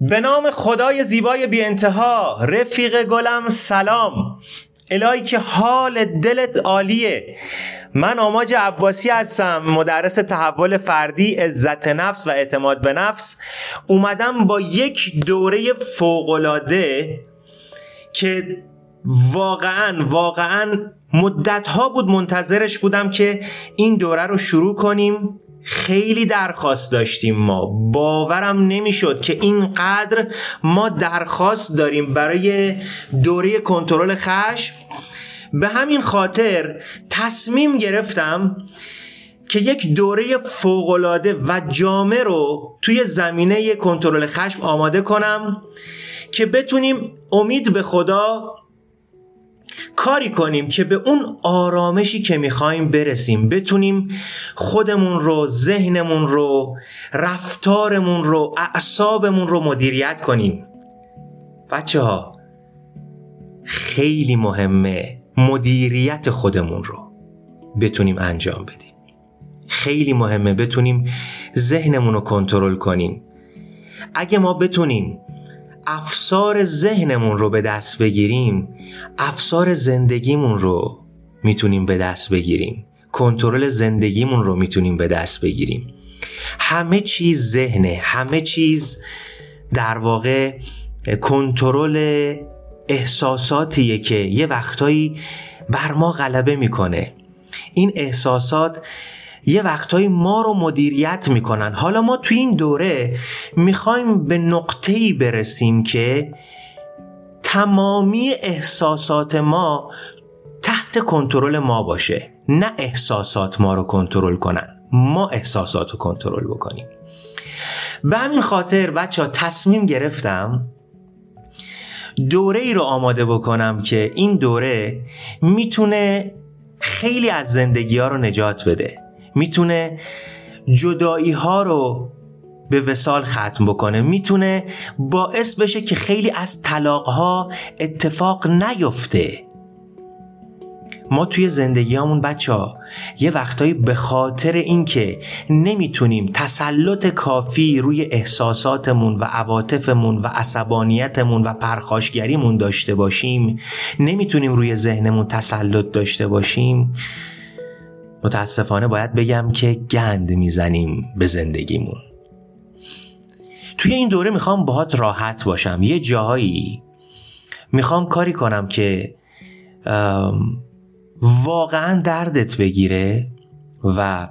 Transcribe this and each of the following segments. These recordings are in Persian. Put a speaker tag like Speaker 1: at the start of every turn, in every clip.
Speaker 1: به نام خدای زیبای بی انتها. رفیق گلم سلام. الهی که حال دلت عالیه. من آماج عباسی هستم، مدرس تحول فردی، عزت نفس و اعتماد به نفس. اومدم با یک دوره فوق‌العاده که واقعاً مدت‌ها بود منتظرش بودم که این دوره رو شروع کنیم. خیلی درخواست داشتیم، ما باورم نمیشد که اینقدر ما درخواست داریم برای دوره کنترل خشم. به همین خاطر تصمیم گرفتم که یک دوره فوق‌العاده و جامع رو توی زمینه کنترل خشم آماده کنم که بتونیم امید به خدا کاری کنیم که به اون آرامشی که میخوایم برسیم، بتونیم خودمون رو، ذهنمون رو، رفتارمون رو، اعصابمون رو مدیریت کنیم. بچه ها خیلی مهمه مدیریت خودمون رو بتونیم انجام بدیم. خیلی مهمه بتونیم ذهنمون رو کنترل کنیم. اگه ما بتونیم افسار ذهنمون رو به دست بگیریم، افسار زندگیمون رو میتونیم به دست بگیریم، کنترل زندگیمون رو میتونیم به دست بگیریم. همه چیز ذهنه، همه چیز در واقع کنترل احساساتیه که یه وقتایی بر ما غلبه میکنه. این احساسات یه وقتایی ما رو مدیریت میکنن. حالا ما توی این دوره میخوایم به نقطه‌ای برسیم که تمامی احساسات ما تحت کنترل ما باشه، نه احساسات ما رو کنترل کنن، ما احساسات رو کنترل بکنیم. به همین خاطر بچه ها تصمیم گرفتم دوره ای رو آماده بکنم که این دوره میتونه خیلی از زندگی ها رو نجات بده، میتونه جدایی ها رو به وصال ختم بکنه، میتونه باعث بشه که خیلی از طلاق ها اتفاق نیفته. ما توی زندگی همون بچه ها یه وقتایی به خاطر اینکه نمیتونیم تسلط کافی روی احساساتمون و عواطفمون و عصبانیتمون و پرخاشگریمون داشته باشیم، نمیتونیم روی ذهنمون تسلط داشته باشیم، متاسفانه باید بگم که گند میزنیم به زندگیمون. توی این دوره میخوام باهات راحت باشم. یه جاهایی میخوام کاری کنم که واقعا دردت بگیره و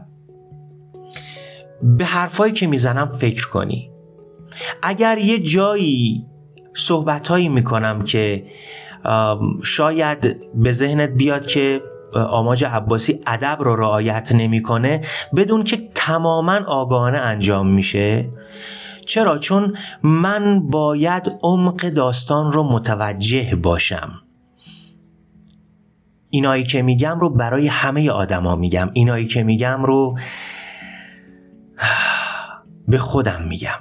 Speaker 1: به حرفایی که میزنم فکر کنی. اگر یه جایی صحبتایی میکنم که شاید به ذهنت بیاد که آماج عباسی ادب رو رعایت نمیکنه، بدون که تماما آگاهانه انجام میشه. چرا؟ چون من باید عمق داستان رو متوجه باشم. اینایی که میگم رو برای همه آدما میگم، اینایی که میگم رو به خودم میگم.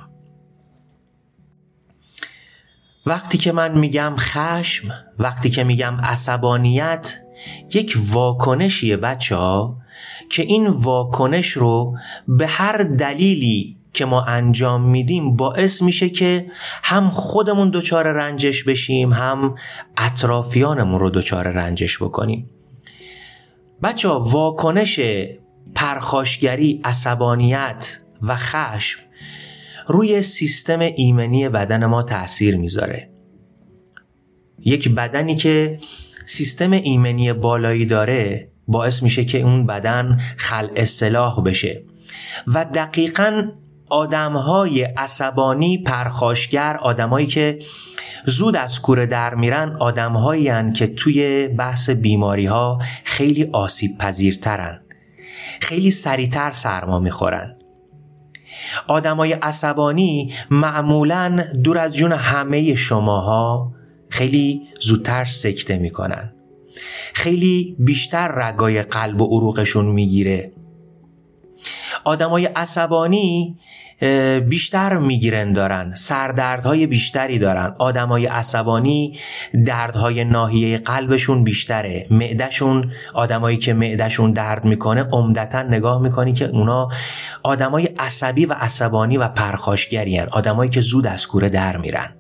Speaker 1: وقتی که من میگم خشم، وقتی که میگم عصبانیت، یک واکنشیه بچه ها که این واکنش رو به هر دلیلی که ما انجام میدیم باعث میشه که هم خودمون دچار رنجش بشیم، هم اطرافیانمون رو دچار رنجش بکنیم. بچه ها واکنش پرخاشگری، عصبانیت و خشم روی سیستم ایمنی بدن ما تأثیر میذاره. یک بدنی که سیستم ایمنی بالایی داره باعث میشه که اون بدن خلع سلاح بشه و دقیقاً آدمهای عصبانی، پرخاشگر، آدمایی که زود از کوره در میرن، آدمهایی هن که توی بحث بیماری ها خیلی آسیب پذیرترن، خیلی سریعتر سرما میخورن. آدمای عصبانی معمولاً دور از جون همه شماها خیلی زودتر سکته میکنن، خیلی بیشتر رگای قلب و عروقشون میگیره. آدمای عصبانی بیشتر میگیرن دارن، سردردهای بیشتری دارن. آدمای عصبانی دردهای ناحیه قلبشون بیشتره. معدهشون، آدمایی که معدهشون درد میکنه عمدتاً نگاه میکنی که اونا آدمای عصبی و عصبانی و پرخاشگری هن. آدمایی که زود از کوره در میرن.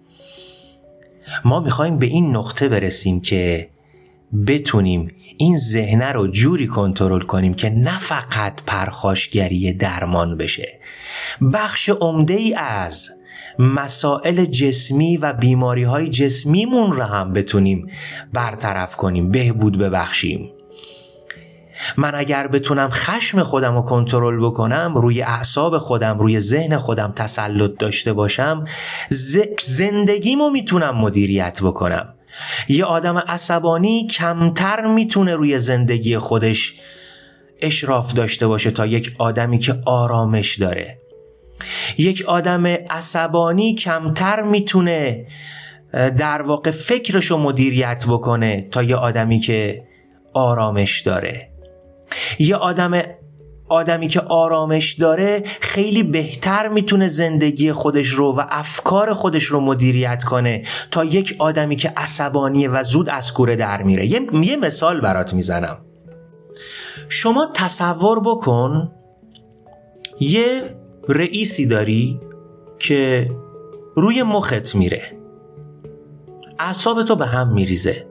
Speaker 1: ما میخوایم به این نقطه برسیم که بتونیم این ذهن رو جوری کنترل کنیم که نه فقط پرخاشگری درمان بشه، بخش عمده‌ای از مسائل جسمی و بیماری‌های جسمیمون رو هم بتونیم برطرف کنیم، بهبود ببخشیم. من اگر بتونم خشم خودم رو کنترل بکنم، روی اعصاب خودم، روی ذهن خودم تسلط داشته باشم، زندگیمو میتونم مدیریت بکنم. یه آدم عصبانی کمتر میتونه روی زندگی خودش اشراف داشته باشه تا یک آدمی که آرامش داره. یک آدم عصبانی کمتر میتونه در واقع فکرشو مدیریت بکنه تا یه آدمی که آرامش داره. یه آدمی که آرامش داره خیلی بهتر میتونه زندگی خودش رو و افکار خودش رو مدیریت کنه تا یک آدمی که عصبانیه و زود از کوره در میره. یه مثال برات میزنم. شما تصور بکن یه رئیسی داری که روی مخت میره، اعصابتو به هم میریزه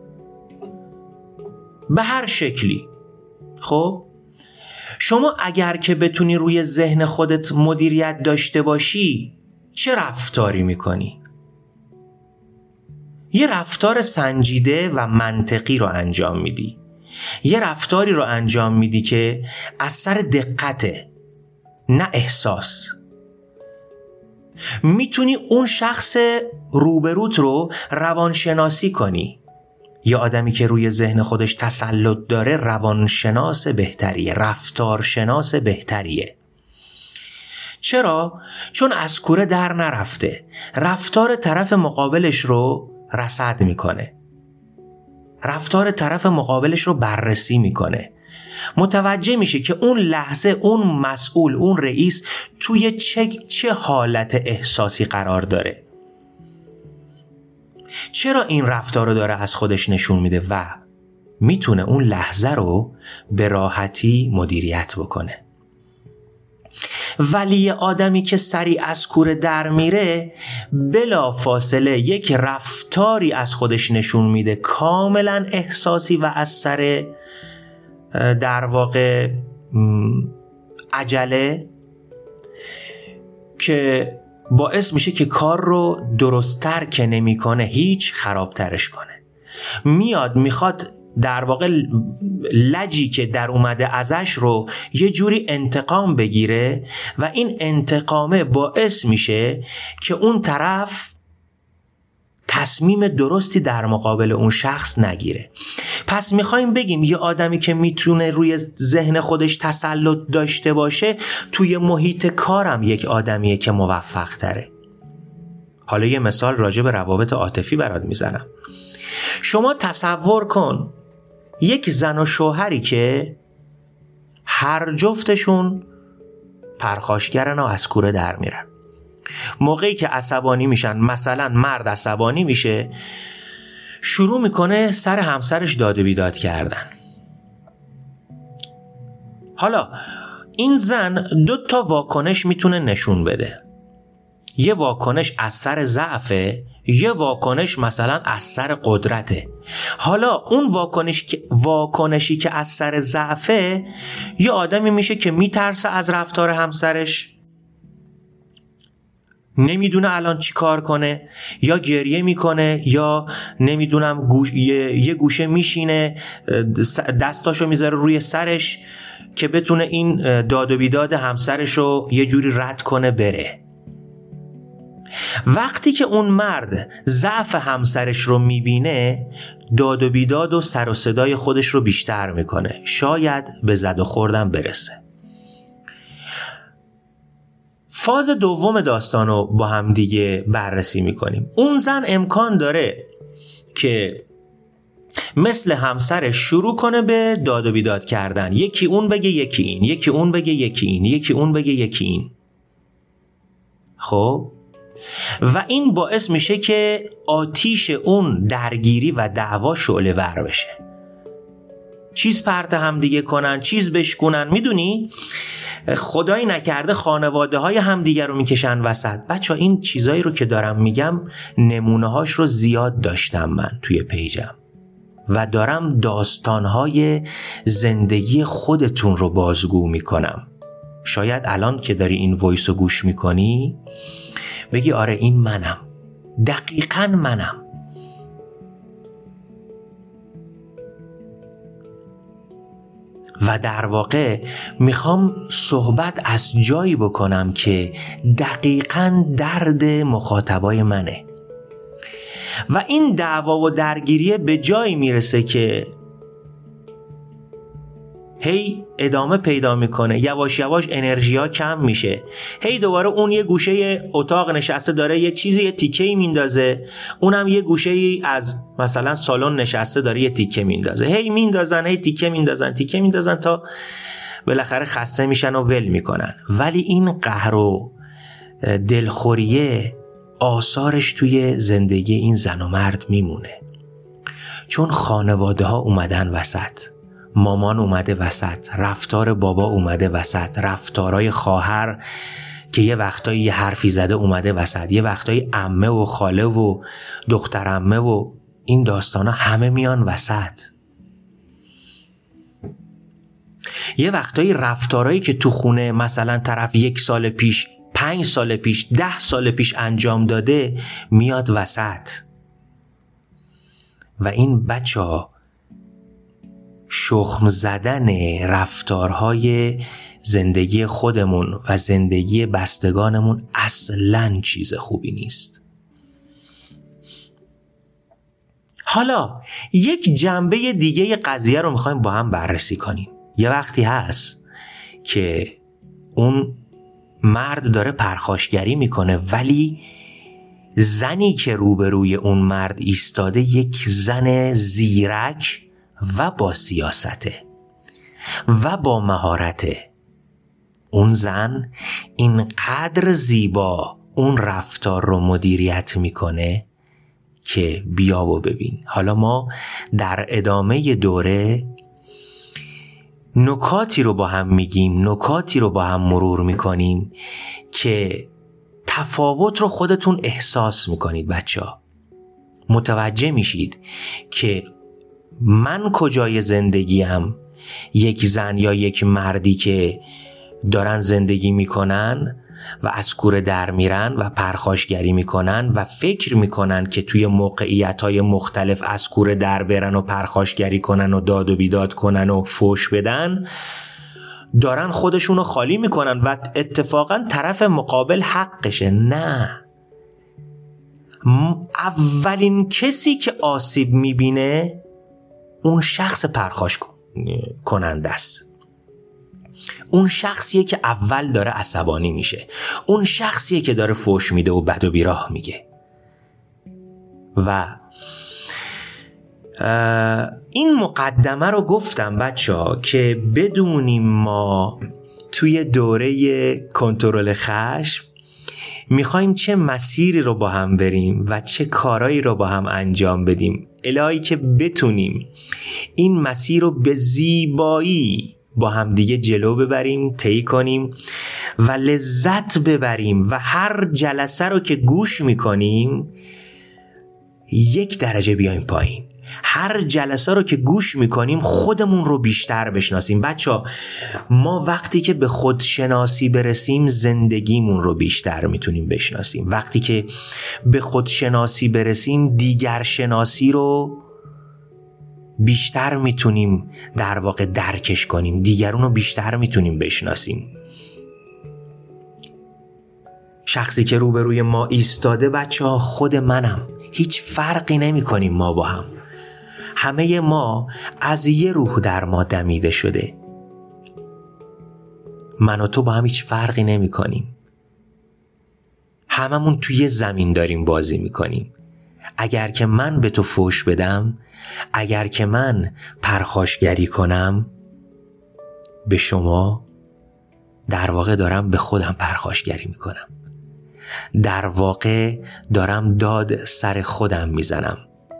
Speaker 1: به هر شکلی. خب شما اگر که بتونی روی ذهن خودت مدیریت داشته باشی چه رفتاری میکنی؟ یه رفتار سنجیده و منطقی رو انجام میدی. یه رفتاری رو انجام میدی که از سر دقته، نه احساس. میتونی اون شخص روبروت رو روانشناسی کنی. یه آدمی که روی ذهن خودش تسلط داره روانشناس بهتریه، رفتارشناس بهتریه. چرا؟ چون از کوره در نرفته، رفتار طرف مقابلش رو رصد میکنه، رفتار طرف مقابلش رو بررسی میکنه، متوجه میشه که اون لحظه اون مسئول، اون رئیس توی چه حالت احساسی قرار داره، چرا این رفتار رو داره از خودش نشون میده و میتونه اون لحظه رو به راحتی مدیریت بکنه. ولی یه آدمی که سریع از کوره در میره بلا فاصله یک رفتاری از خودش نشون میده کاملا احساسی و از سر در واقع عجله که باعث میشه که کار رو درست‌تر که نمی‌کنه هیچ خرابترش کنه. میخواد در واقع لجی که در اومده ازش رو یه جوری انتقام بگیره و این انتقامه باعث میشه که اون طرف تصمیم درستی در مقابل اون شخص نگیره. پس میخوایم بگیم یه آدمی که میتونه روی ذهن خودش تسلط داشته باشه توی محیط کارم یک آدمیه که موفق تره. حالا یه مثال راجع به روابط عاطفی برات میزنم. شما تصور کن یک زن و شوهری که هر جفتشون پرخاشگرن و از کوره در میرن. موقعی که عصبانی میشن، مثلا مرد عصبانی میشه، شروع میکنه سر همسرش داد و بیداد کردن. حالا این زن 2 واکنش میتونه نشون بده. یه واکنش از سر ضعفه، یه واکنش مثلا از سر قدرته. حالا اون واکنشی که از سر ضعفه، یه آدمی میشه که میترسه از رفتار همسرش، نمیدونه الان چی کار کنه، یا گریه میکنه یا نمیدونم یه گوشه میشینه دستاشو میذاره روی سرش که بتونه این داد و بیداد همسرشو یه جوری رد کنه بره. وقتی که اون مرد ضعف همسرش رو میبینه، داد و بیداد و سر و صدای خودش رو بیشتر میکنه، شاید به زد و خوردن برسه. فاز دوم داستان رو با هم دیگه بررسی میکنیم. اون زن امکان داره که مثل همسرش شروع کنه به داد و بیداد کردن، یکی اون بگه یکی این، یکی اون بگه یکی این، یکی اون بگه یکی این. خب و این باعث میشه که آتیش اون درگیری و دعوا شعله ور بشه، چیز پرت هم دیگه کنن، چیز بشکنن. میدونی خدایی نکرده خانواده های همدیگه رو میکشن وسط. بچه این چیزایی رو که دارم میگم نمونه هاش رو زیاد داشتم من توی پیجم و دارم داستانهای زندگی خودتون رو بازگو میکنم. شاید الان که داری این وایس رو گوش میکنی بگی آره این منم، دقیقاً منم. و در واقع میخوام صحبت از جایی بکنم که دقیقاً درد مخاطبای منه و این دعوا و درگیریه به جایی میرسه که هی ادامه پیدا میکنه، یواش یواش انرژی ها کم میشه، هی دوباره اون یه گوشه اتاق نشسته داره یه چیزی یه تیکه‌ای میندازه، اونم یه گوشه‌ای از مثلا سالن نشسته داره یه تیکه میندازه، هی میندازن، هی تیکه میندازن تا بالاخره خسته میشن و ول میکنن. ولی این قهر و دلخوریه آثارش توی زندگی این زن و مرد میمونه، چون خانواده ها اومدن وسط، مامان اومده وسط، رفتار بابا اومده وسط، رفتارای خواهر که یه وقتایی یه حرفی زده اومده وسط، یه وقتایی عمه و خاله و دختر عمه و این داستانا همه میان وسط. یه وقتایی رفتارایی که تو خونه مثلا طرف 1 سال پیش، 5 سال پیش، 10 سال پیش انجام داده میاد وسط. و این بچه‌ها شخم زدن رفتارهای زندگی خودمون و زندگی بستگانمون اصلاً چیز خوبی نیست. حالا یک جنبه دیگه قضیه رو میخوایم با هم بررسی کنیم. یه وقتی هست که اون مرد داره پرخاشگری میکنه ولی زنی که روبروی اون مرد ایستاده یک زن زیرک و با سیاسته و با مهارته. اون زن اینقدر زیبا اون رفتار رو مدیریت میکنه که بیا و ببین. حالا ما در ادامه دوره نکاتی رو با هم میگیم، نکاتی رو با هم مرور میکنیم که تفاوت رو خودتون احساس میکنید. بچه‌ها متوجه میشید که من کجای زندگیم، یک زن یا یک مردی که دارن زندگی میکنن و از کوره در میرن و پرخاشگری میکنن و فکر میکنن که توی موقعیت‌های مختلف از کوره در برن و پرخاشگری کنن و داد و بیداد کنن و فوش بدن، دارن خودشونو خالی میکنن و اتفاقا طرف مقابل حقشه. نه، اولین کسی که آسیب میبینه اون شخص پرخاش کننده است. اون شخصیه که اول داره عصبانی میشه، اون شخصیه که داره فوش میده و بد و بیراه میگه. و این مقدمه رو گفتم بچه‌ها که بدونیم ما توی دوره کنترل خشم میخوایم چه مسیری رو با هم بریم و چه کارایی رو با هم انجام بدیم، الهی که بتونیم این مسیر رو به زیبایی با هم دیگه جلو ببریم، طی کنیم و لذت ببریم و هر جلسه رو که گوش میکنیم 1 درجه بیایم پایین. هر جلسه رو که گوش میکنیم خودمون رو بیشتر بشناسیم. بچه ما وقتی که به خودشناسی برسیم زندگیمون رو بیشتر میتونیم بشناسیم. وقتی که به خودشناسی برسیم دیگر شناسی رو بیشتر میتونیم در واقع درکش کنیم، دیگرون رو بیشتر میتونیم بشناسیم. شخصی که روبروی ما ایستاده بچه‌ها خود منم، هیچ فرقی نمی کنیم ما با هم. همه ما از یه روح در ما دمیده شده. من و تو با هم هیچ فرقی نمی کنیم. هممون توی زمین داریم بازی می کنیم. اگر که من به تو فوش بدم، اگر که من پرخاشگری کنم به شما، در واقع دارم به خودم پرخاشگری می کنم. در واقع دارم داد سر خودم میزنم.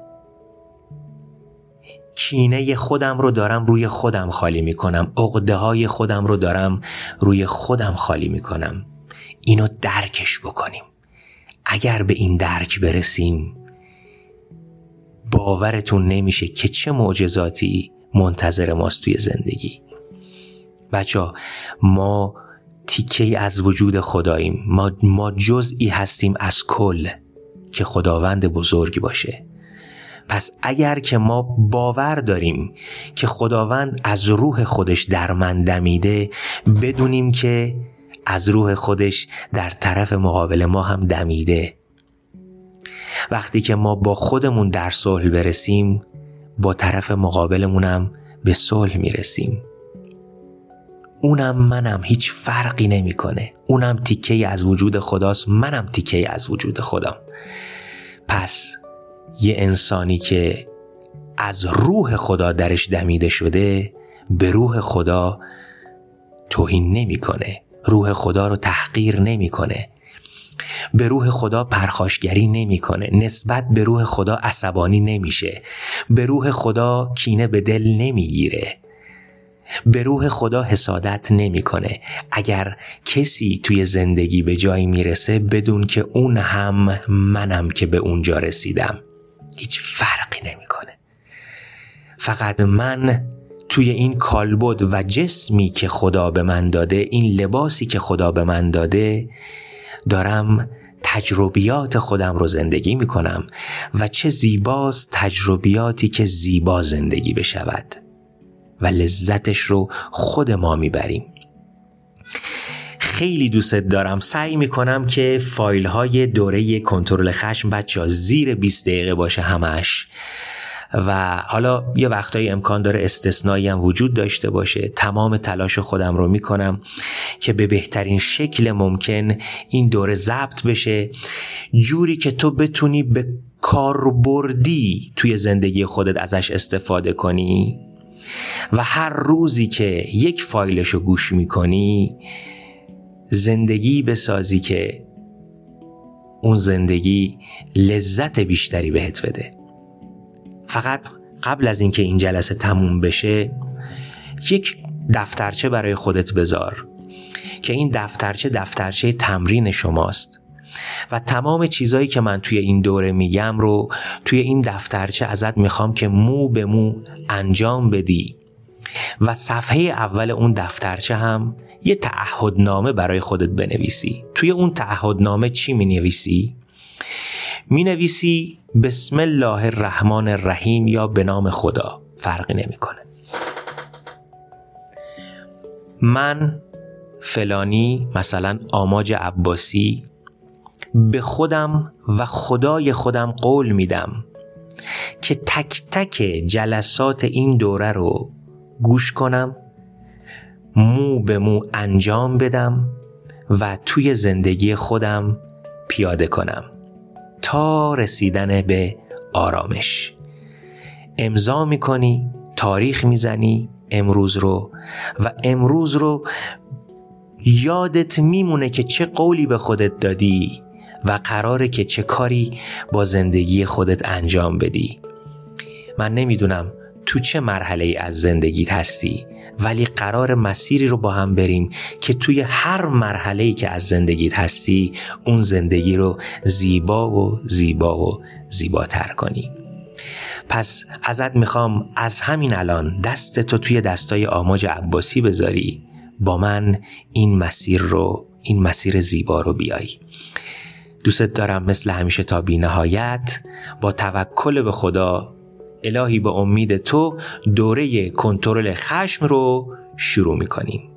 Speaker 1: کینه خودم رو دارم روی خودم خالی میکنم. عقده های خودم رو دارم روی خودم خالی میکنم. اینو درکش بکنیم. اگر به این درک برسیم باورتون نمیشه که چه معجزاتی منتظر ماست توی زندگی. بچه‌ها ما تیکه‌ای از وجود خداییم. ما جزئی هستیم از کل که خداوند بزرگ باشه. پس اگر که ما باور داریم که خداوند از روح خودش در من دمیده، بدونیم که از روح خودش در طرف مقابل ما هم دمیده. وقتی که ما با خودمون در صلح برسیم، با طرف مقابلمونم به صلح میرسیم. اونم منم، هیچ فرقی نمیکنه. اونم تیکه‌ای از وجود خداست، منم تیکه‌ای از وجود خودم. پس یه انسانی که از روح خدا درش دمیده شده به روح خدا توهین نمیکنه، روح خدا رو تحقیر نمیکنه، به روح خدا پرخاشگری نمیکنه، نسبت به روح خدا عصبانی نمیشه، به روح خدا کینه به دل نمیگیره، به روح خدا حسادت نمیکنه. اگر کسی توی زندگی به جایی میرسه، بدون که اون هم منم که به اونجا رسیدم، هیچ فرقی نمیکنه. فقط من توی این کالبد و جسمی که خدا به من داده، این لباسی که خدا به من داده، دارم تجربیات خودم رو زندگی میکنم و چه زیباست تجربیاتی که زیبا زندگی بشود و لذتش رو خود ما میبریم. خیلی دوست دارم. سعی میکنم که فایل های دوره کنترل خشم بچه‌ها زیر 20 دقیقه باشه همش، و حالا یه وقتایی امکان داره استثنایی هم وجود داشته باشه. تمام تلاش خودم رو میکنم که به بهترین شکل ممکن این دوره ضبط بشه، جوری که تو بتونی به کاربردی توی زندگی خودت ازش استفاده کنی و هر روزی که یک فایلشو گوش میکنی زندگی بسازی که اون زندگی لذت بیشتری بهت بده. فقط قبل از اینکه این جلسه تموم بشه یک دفترچه برای خودت بذار که این دفترچه تمرین شماست و تمام چیزایی که من توی این دوره میگم رو توی این دفترچه ازت میخوام که مو به مو انجام بدی و صفحه اول اون دفترچه هم یه تعهدنامه برای خودت بنویسی. توی اون تعهدنامه چی مینویسی؟ مینویسی بسم الله الرحمن الرحیم یا به نام خدا، فرقی نمیکنه. من فلانی، مثلا آماج عباسی، به خودم و خدای خودم قول میدم که تک تک جلسات این دوره رو گوش کنم، مو به مو انجام بدم و توی زندگی خودم پیاده کنم تا رسیدن به آرامش. امضا میکنی، تاریخ میزنی امروز رو و امروز رو یادت میمونه که چه قولی به خودت دادی و قراره که چه کاری با زندگی خودت انجام بدی. من نمیدونم تو چه مرحله از زندگیت هستی، ولی قرار مسیری رو با هم بریم که توی هر مرحله‌ای که از زندگیت هستی اون زندگی رو زیبا و زیبا و زیباتر کنی. پس ازت میخوام از همین الان دستتو توی دستای آماج عباسی بذاری، با من این مسیر زیبا رو بیای. دوست دارم مثل همیشه تا بی نهایت با توکل به خدا، الهی به امید تو، دوره کنترل خشم رو شروع میکنیم.